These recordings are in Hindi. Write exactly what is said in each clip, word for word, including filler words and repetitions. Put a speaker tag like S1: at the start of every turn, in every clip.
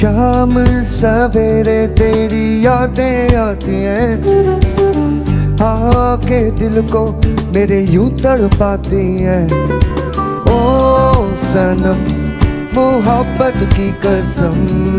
S1: शाम सवेरे तेरी यादें आती हैं, आके दिल को मेरे यूं तड़पाती हैं। ओ सनम मोहब्बत की कसम,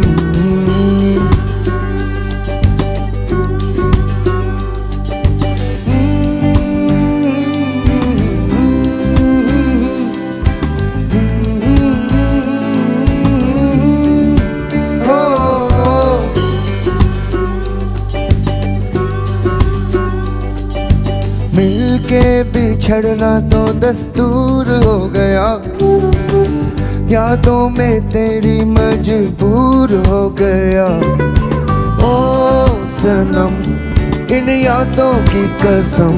S1: मिलके बिछड़ना तो दस्तूर हो गया, यादों में तेरी मजबूर हो गया। ओ सनम इन यादों की कसम,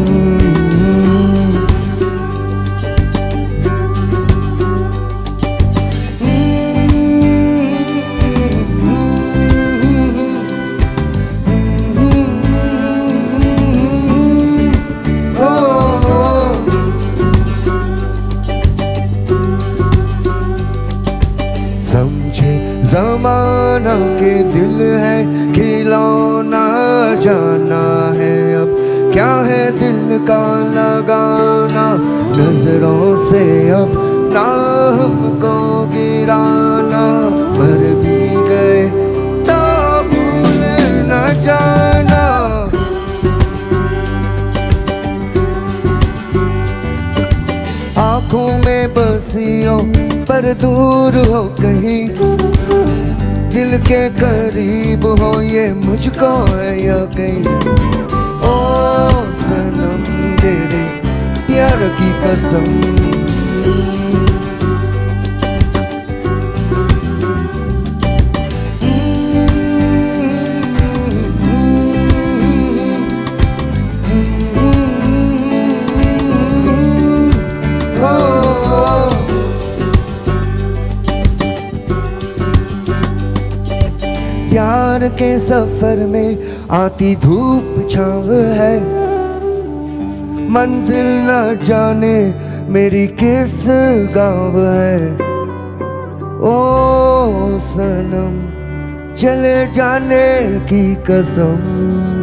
S1: समझे जमाना के दिल है खिलौना, जाना है अब क्या है दिल का लगाना। नजरों से अब ना हमको गिराना, मर भी गए तो भूल न जाना। आँखों में बसियों पर दूर हो कहीं, दिल के करीब हो ये मुझको है यकीन। ओ सनम तेरे प्यार की कसम, प्यार के सफर में आती धूप छाँव है, मंजिल न जाने मेरी किस गाँव है। ओ सनम चले जाने की कसम।